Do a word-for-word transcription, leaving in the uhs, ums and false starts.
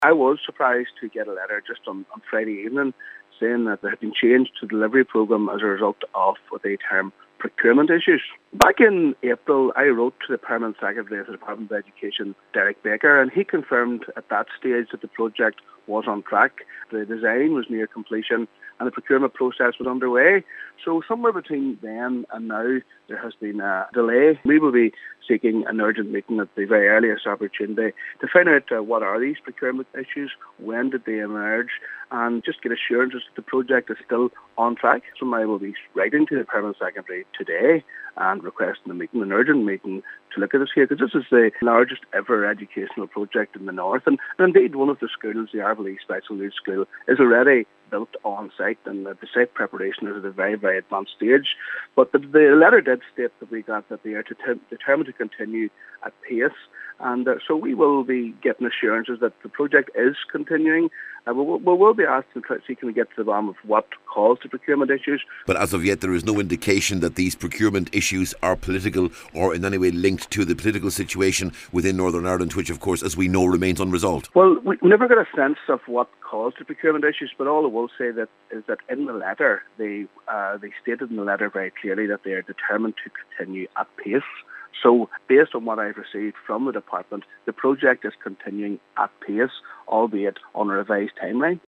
I was surprised to get a letter just on, on Friday evening saying that there had been change to the delivery programme as a result of what they term procurement issues. Back in April, I wrote to the Permanent Secretary of the Department of Education, Derek Baker, and he confirmed at that stage that the project was on track. The design was near completion and the procurement process was underway. So somewhere between then and now, there has been a delay. We will be seeking an urgent meeting at the very earliest opportunity to find out uh, what are these procurement issues, when did they emerge, and just get assurances that the project is still on track. So I will be writing to the Permanent Secretary today and requesting a meeting, an urgent meeting, to look at this here, because this is the largest ever educational project in the north, and, and indeed one of the schools, the Arvely Special Needs School, is already built on site, and the site preparation is at a very, very advanced stage. But the, the letter did state that we got that they are to determined to continue at pace, and uh, so we will be getting assurances that the project is continuing. Uh, we, will, we will be asked to see can we get to the bottom of what caused the procurement issues. But as of yet, there is no indication that these procurement issues are political or in any way linked to the political situation within Northern Ireland, which, of course, as we know, remains unresolved. Well, we never got a sense of what caused the procurement issues, but all I will say that is that in the letter, they uh, they stated in the letter very clearly that they are determined to continue at pace. So, based on what I've received from the department, the project is continuing at pace, albeit on a revised timeline.